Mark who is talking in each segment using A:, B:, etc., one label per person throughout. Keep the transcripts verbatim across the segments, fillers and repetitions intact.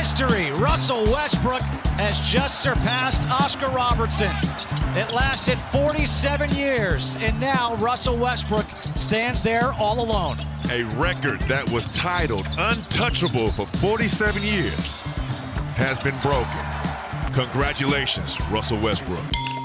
A: history. Russell Westbrook has just surpassed Oscar Robertson. It lasted forty-seven years, and now Russell Westbrook stands there all alone.
B: A record that was titled untouchable for forty-seven years has been broken. Congratulations, Russell Westbrook.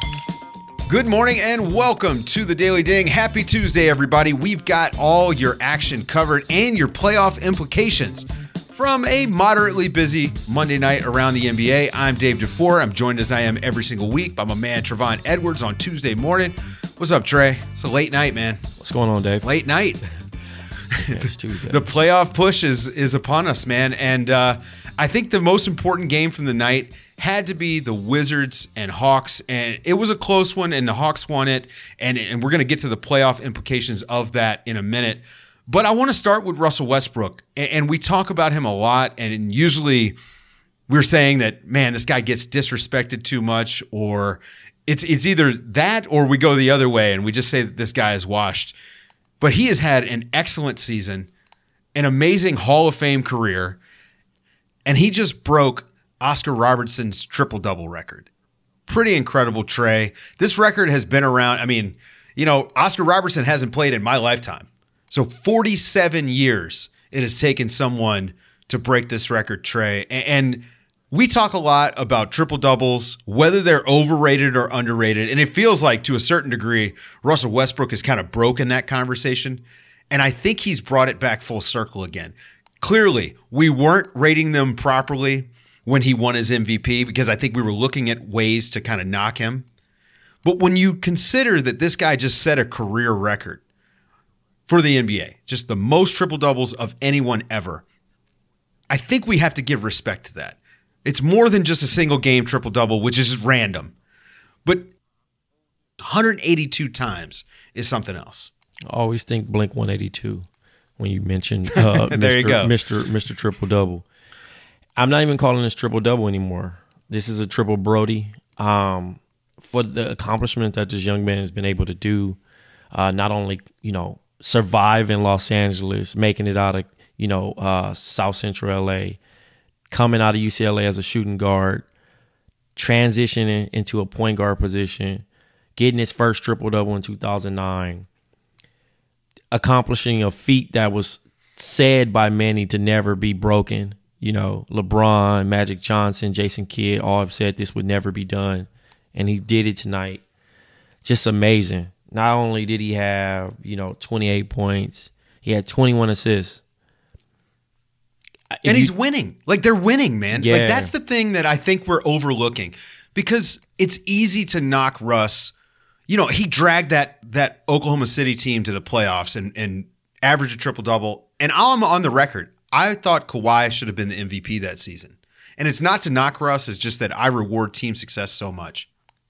C: Good morning and welcome to the Daily Ding. Happy Tuesday, everybody. We've got all your action covered and your playoff implications from a moderately busy Monday night around the N B A. I'm Dave DeFore. I'm joined as I am every single week by my man Trevon Edwards on Tuesday morning. What's up, Trey? It's a late night, man.
D: What's going on, Dave?
C: Late night.
D: Yeah, it's Tuesday.
C: The playoff push is is upon us, man. And uh, I think the most important game from the night had to be the Wizards and Hawks, and it was a close one, and the Hawks won it, and, and we're going to get to the playoff implications of that in a minute. But I want to start with Russell Westbrook, and, and we talk about him a lot, and usually we're saying that, man, this guy gets disrespected too much, or it's it's either that or we go the other way, and we just say that this guy is washed. But he has had an excellent season, an amazing Hall of Fame career, and he just broke Oscar Robertson's triple-double record. Pretty incredible, Trey. This record has been around. I mean, you know, Oscar Robertson hasn't played in my lifetime. So forty-seven years it has taken someone to break this record, Trey. And we talk a lot about triple-doubles, whether they're overrated or underrated. And it feels like, to a certain degree, Russell Westbrook has kind of broken that conversation. And I think he's brought it back full circle again. Clearly, we weren't rating them properly when he won his M V P, because I think we were looking at ways to kind of knock him. But when you consider that this guy just set a career record for the N B A, just the most triple-doubles of anyone ever, I think we have to give respect to that. It's more than just a single game triple-double, which is random. But one hundred eighty-two times is something else.
D: I always think Blink one eighty-two when you mention uh,
C: there
D: Mister
C: you go.
D: Mister Mister Triple-Double. I'm not even calling this triple-double anymore. This is a triple Brody. Um, for the accomplishment that this young man has been able to do, uh, not only, you know, survive in Los Angeles, making it out of, you know, uh, South Central L A, coming out of U C L A as a shooting guard, transitioning into a point guard position, getting his first triple-double in two thousand nine, accomplishing a feat that was said by many to never be broken. You know, LeBron, Magic Johnson, Jason Kidd, all have said this would never be done. And he did it tonight. Just amazing. Not only did he have, you know, twenty-eight points, he had twenty-one assists. If
C: and he's
D: you,
C: winning. Like, they're winning, man.
D: Yeah.
C: Like, that's the thing that I think we're overlooking, because it's easy to knock Russ. You know, he dragged that that Oklahoma City team to the playoffs and, and averaged a triple-double. And I'm on the record. I thought Kawhi should have been the M V P that season. And it's not to knock Russ, it's just that I reward team success so much.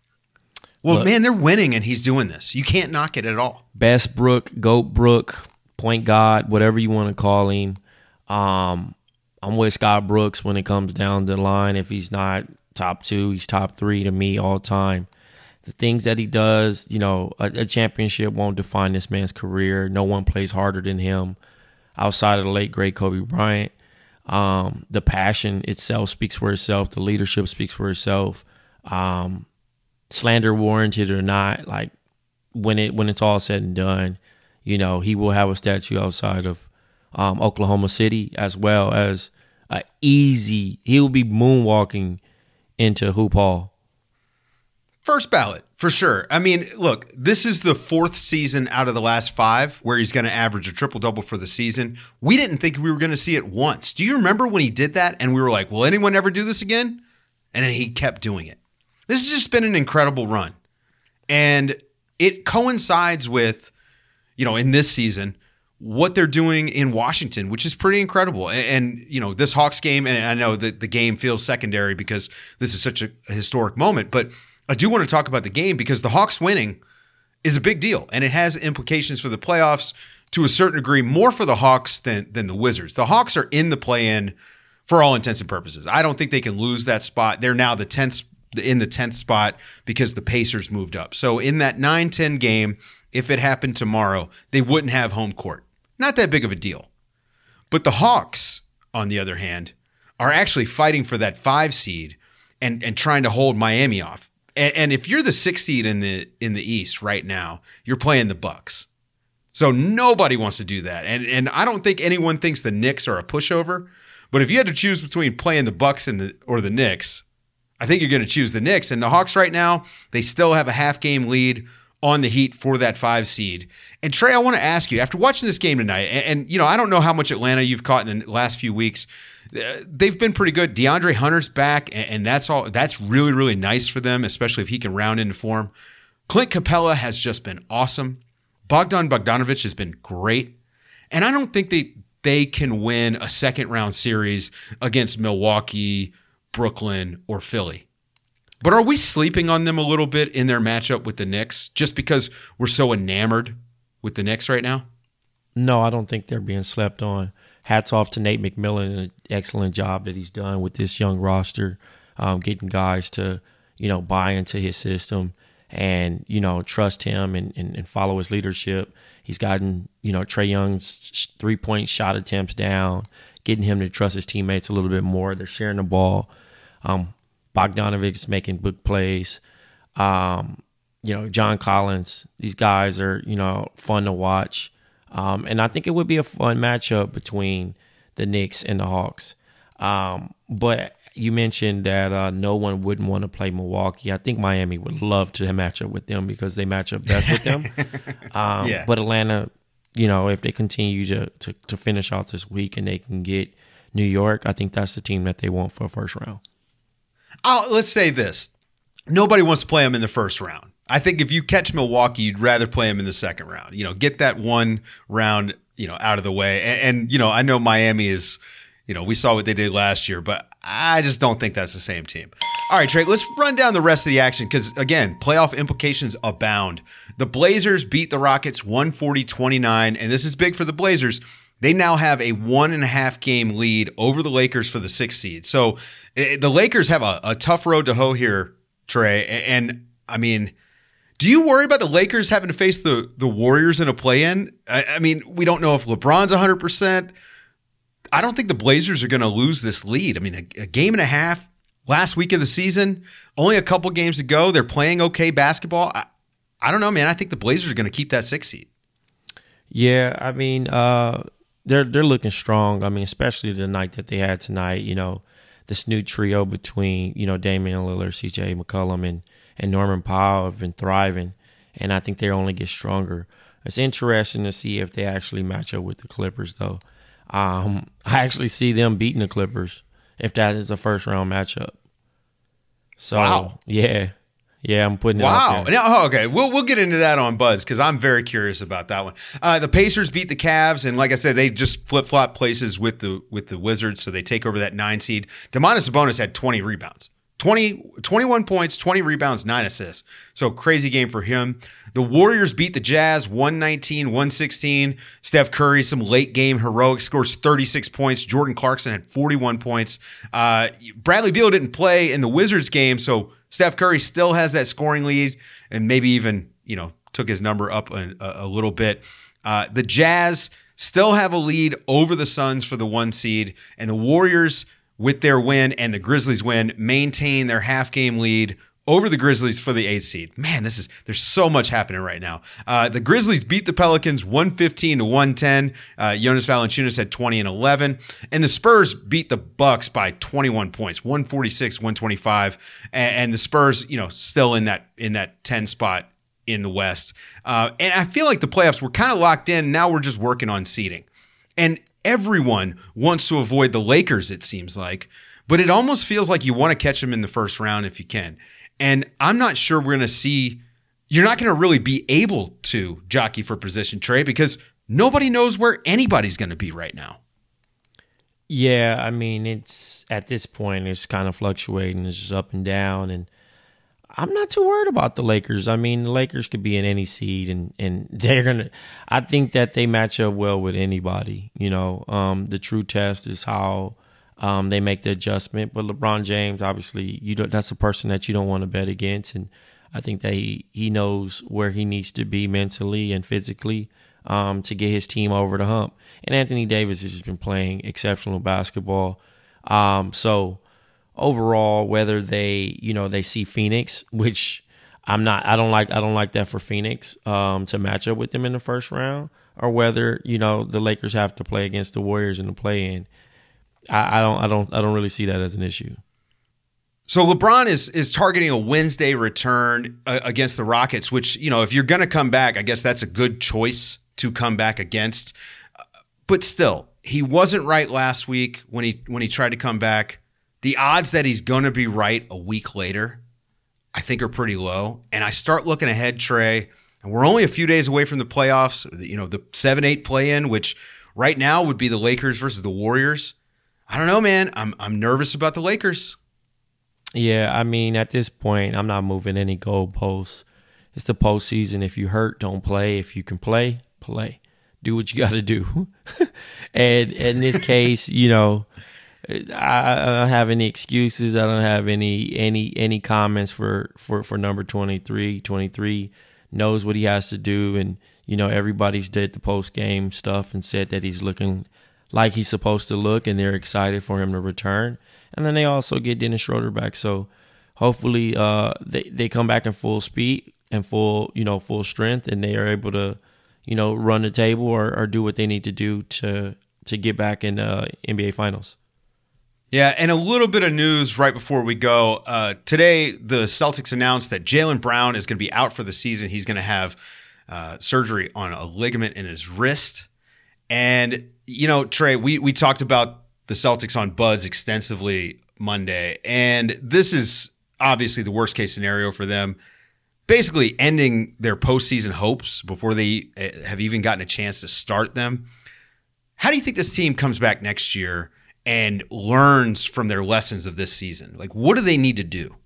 C: Well,
D: Look,
C: man, they're winning and he's doing this. You can't knock it at all.
D: Best Brook, Goat Brook, Point God, whatever you want to call him. Um, I'm with Scott Brooks when it comes down the line. If he's not top two, he's top three to me all time. The things that he does, you know, a, a championship won't define this man's career. No one plays harder than him outside of the late, great Kobe Bryant. Um, the passion itself speaks for itself. The leadership speaks for itself. Um, slander warranted or not, like when it when it's all said and done, you know, he will have a statue outside of um, Oklahoma City, as well as a easy, he will be moonwalking into Hoop Hall.
C: First ballot, for sure. I mean, look, this is the fourth season out of the last five where he's going to average a triple-double for the season. We didn't think we were going to see it once. Do you remember when he did that and we were like, will anyone ever do this again? And then he kept doing it. This has just been an incredible run. And it coincides with, you know, in this season, what they're doing in Washington, which is pretty incredible. And, and you know, this Hawks game, and I know that the game feels secondary because this is such a historic moment, but I do want to talk about the game because the Hawks winning is a big deal, and it has implications for the playoffs to a certain degree, more for the Hawks than, than the Wizards. The Hawks are in the play-in for all intents and purposes. I don't think they can lose that spot. They're now the tenth in the tenth spot because the Pacers moved up. So in that nine ten game, if it happened tomorrow, they wouldn't have home court. Not that big of a deal. But the Hawks, on the other hand, are actually fighting for that five seed and, and trying to hold Miami off. And, and if you're the sixth seed in the in the East right now, you're playing the Bucks. So nobody wants to do that. And and I don't think anyone thinks the Knicks are a pushover. But if you had to choose between playing the Bucks and the or the Knicks, I think you're going to choose the Knicks. And the Hawks right now, they still have a half game lead on the Heat for that five seed. And Trey, I want to ask you, after watching this game tonight, and, and you know, I don't know how much Atlanta you've caught in the last few weeks. Uh, they've been pretty good. DeAndre Hunter's back, and, and that's all. That's really, really nice for them, especially if he can round into form. Clint Capella has just been awesome. Bogdan Bogdanovic has been great. And I don't think they they can win a second round series against Milwaukee, Brooklyn, or Philly. But are we sleeping on them a little bit in their matchup with the Knicks just because we're so enamored with the Knicks right now?
D: No, I don't think they're being slept on. Hats off to Nate McMillan and an excellent job that he's done with this young roster, um, getting guys to, you know, buy into his system and, you know, trust him and, and, and follow his leadership. He's gotten, you know, Trae Young's three-point shot attempts down, getting him to trust his teammates a little bit more. They're sharing the ball. Um, Bogdanovic is making big plays. Um, you know, John Collins, these guys are, you know, fun to watch. Um, and I think it would be a fun matchup between the Knicks and the Hawks. Um, but you mentioned that uh, no one wouldn't want to play Milwaukee. I think Miami would love to match up with them because they match up best with them. Um, yeah. But Atlanta, you know, if they continue to, to to finish out this week and they can get New York, I think that's the team that they want for a first round.
C: Oh, let's say this. Nobody wants to play them in the first round. I think if you catch Milwaukee, you'd rather play them in the second round. You know, get that one round, you know, out of the way. And, and you know, I know Miami is, you know, we saw what they did last year, but I just don't think that's the same team. All right, Trey, let's run down the rest of the action because, again, playoff implications abound. The Blazers beat the Rockets one forty to twenty-nine, and this is big for the Blazers. They now have a one and a half game lead over the Lakers for the sixth seed. So it, the Lakers have a, a tough road to hoe here, Trey. And, and I mean, do you worry about the Lakers having to face the, the Warriors in a play-in? I, I mean, we don't know if LeBron's one hundred percent. I don't think the Blazers are going to lose this lead. I mean, a, a game and a half last week of the season, only a couple games to go. They're playing okay basketball. I, I don't know, man. I think the Blazers are going to keep that sixth seed.
D: Yeah, I mean, uh, they're they're looking strong. I mean, especially the night that they had tonight. You know, this new trio between, you know, Damian Lillard, C J McCollum, and and Norman Powell have been thriving, and I think they only get stronger. It's interesting to see if they actually match up with the Clippers, though. Um, I actually see them beating the Clippers if that is a first round matchup. So, wow. yeah, yeah, I'm putting it
C: wow.
D: out there.
C: Now, okay, we'll we'll get into that on Buzz because I'm very curious about that one. Uh, the Pacers beat the Cavs, and like I said, they just flip flop places with the with the Wizards, so they take over that nine seed. Domantas Sabonis had twenty rebounds. twenty, twenty-one points, twenty rebounds, nine assists. So crazy game for him. The Warriors beat the Jazz one nineteen to one sixteen. Steph Curry, some late game heroics, scores thirty-six points. Jordan Clarkson had forty-one points. Uh, Bradley Beal didn't play in the Wizards game, so Steph Curry still has that scoring lead and maybe even, you know, took his number up a, a little bit. Uh, the Jazz still have a lead over the Suns for the one seed, and the Warriors, with their win and the Grizzlies win, maintain their half-game lead over the Grizzlies for the eighth seed. Man, this is there's so much happening right now. Uh, the Grizzlies beat the Pelicans one fifteen to one ten. Uh, Jonas Valanciunas had twenty and eleven. And the Spurs beat the Bucks by twenty-one points, one forty-six to one twenty-five. And, and the Spurs, you know, still in that in that ten spot in the West. Uh, and I feel like the playoffs were kind of locked in. Now we're just working on seeding. And everyone wants to avoid the Lakers, it seems like, but it almost feels like you want to catch them in the first round if you can. And I'm not sure we're going to see, you're not going to really be able to jockey for position, Trey, because nobody knows where anybody's going to be right now.
D: Yeah, I mean, it's at this point, it's kind of fluctuating. It's just up and down. And I'm not too worried about the Lakers. I mean, the Lakers could be in any seed, and, and they're going to – I think that they match up well with anybody. You know, um, the true test is how um, they make the adjustment. But LeBron James, obviously, you don't, that's a person that you don't want to bet against. And I think that he, he knows where he needs to be mentally and physically um, to get his team over the hump. And Anthony Davis has just been playing exceptional basketball. Um, so overall, whether they, you know, they see Phoenix, which I'm not, I don't like, I don't like that for Phoenix um, to match up with them in the first round, or whether, you know, the Lakers have to play against the Warriors in the play-in. I, I don't, I don't, I don't really see that as an issue.
C: So LeBron is is targeting a Wednesday return uh, against the Rockets, which, you know, if you're going to come back, I guess that's a good choice to come back against. Uh, but still, he wasn't right last week when he when he tried to come back. The odds that he's going to be right a week later, I think, are pretty low. And I start looking ahead, Trey, and we're only a few days away from the playoffs, you know, the seven eight play-in, which right now would be the Lakers versus the Warriors. I don't know, man. I'm I'm nervous about the Lakers.
D: Yeah, I mean, at this point, I'm not moving any goalposts. It's the postseason. If you hurt, don't play. If you can play, play. Do what you got to do. And in this case, you know, I, I don't have any excuses. I don't have any any any comments for, for, for number twenty-three. twenty-three knows what he has to do, and you know, everybody's did the post game stuff and said that he's looking like he's supposed to look, and they're excited for him to return. And then they also get Dennis Schroeder back. So hopefully uh, they, they come back in full speed and full, you know, full strength, and they are able to, you know, run the table or, or do what they need to do to to get back in uh, N B A Finals.
C: Yeah, and a little bit of news right before we go. Uh, today, the Celtics announced that Jaylen Brown is going to be out for the season. He's going to have uh, surgery on a ligament in his wrist. And, you know, Trey, we we talked about the Celtics on Buds extensively Monday, and this is obviously the worst case scenario for them, basically ending their postseason hopes before they have even gotten a chance to start them. How do you think this team comes back next year and learns from their lessons of this season? Like, what do they need to do?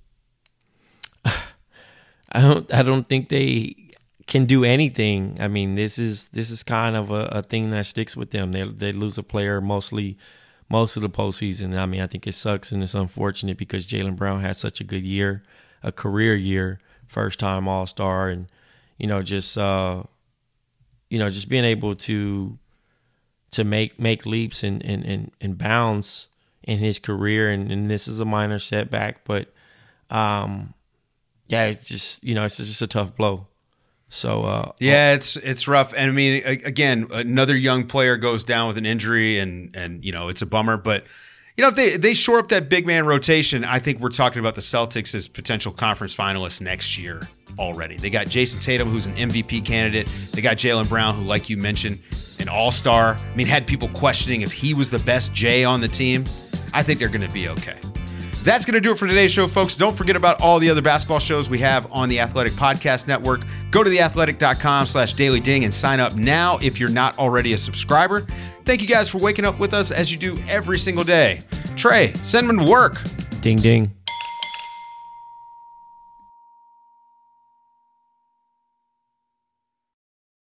D: I don't I don't think they can do anything. I mean, this is this is kind of a, a thing that sticks with them. They they lose a player mostly most of the postseason. I mean, I think it sucks and it's unfortunate because Jaylen Brown had such a good year, a career year, first time All-Star, and you know, just uh, you know, just being able to to make make leaps and and and, and bounds in his career, and, and this is a minor setback, but um, yeah, it's just, you know, it's just a tough blow. So uh,
C: yeah, it's it's rough. And I mean, again, another young player goes down with an injury, and and you know, it's a bummer. But you know, if they they shore up that big man rotation, I think we're talking about the Celtics as potential conference finalists next year already. They got Jason Tatum, who's an M V P candidate. They got Jaylen Brown, who, like you mentioned, an all-star. I mean, had people questioning if he was the best J on the team. I think they're going to be okay. That's going to do it for today's show, folks. Don't forget about all the other basketball shows we have on the Athletic Podcast Network. Go to theathletic.com slash daily ding and sign up now if you're not already a subscriber. Thank you guys for waking up with us as you do every single day. Trey, send them to work.
D: Ding, ding.